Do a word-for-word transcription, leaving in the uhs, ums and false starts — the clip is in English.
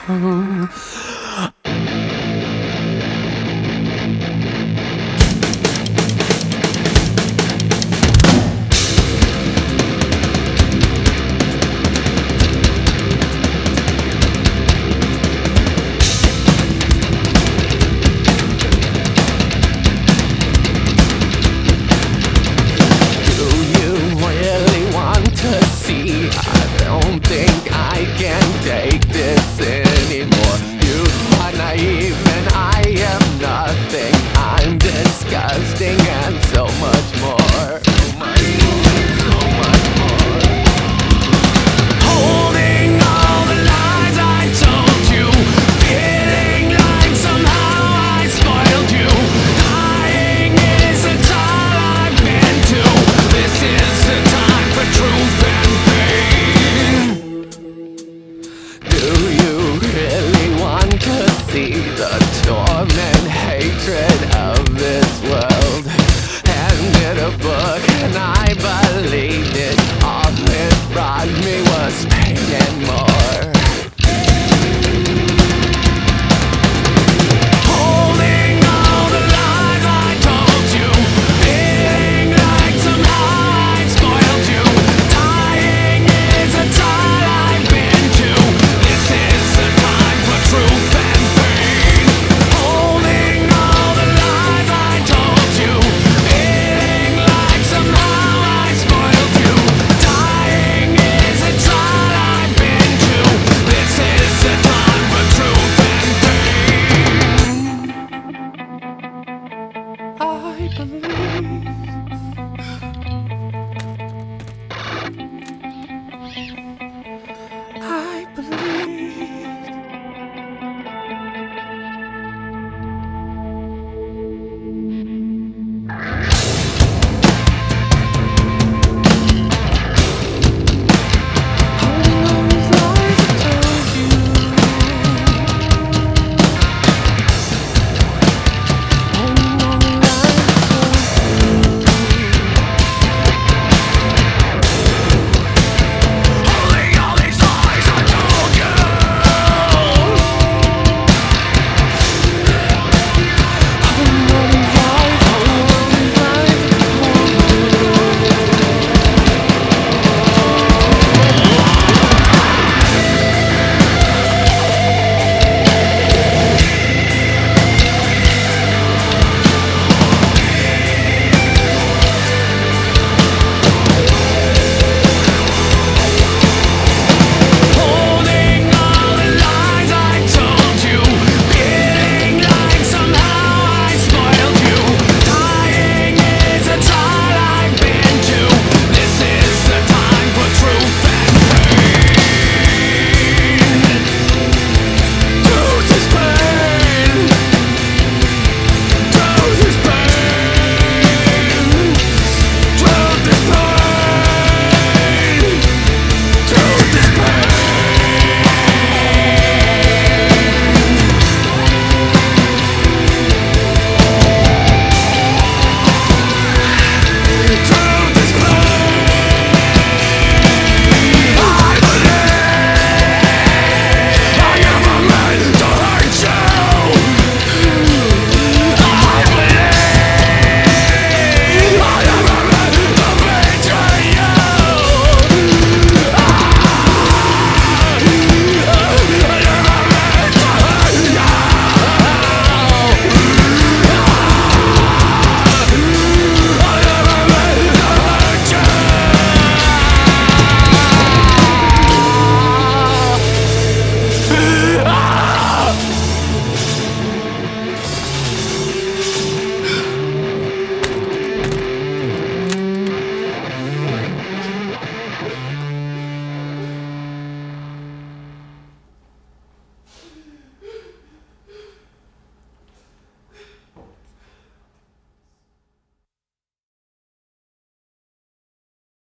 Take this anymore. You are naive and I am nothing. I'm disgusting and so much more. So much more, so much more. Holding all the lies I told you, feeling like somehow I spoiled you. Dying is the time I've been to. This is the time for truth and pain. Do you really want to see the torment, hatred of this world? Handed a book and I believed it. All it brought me was pain and more.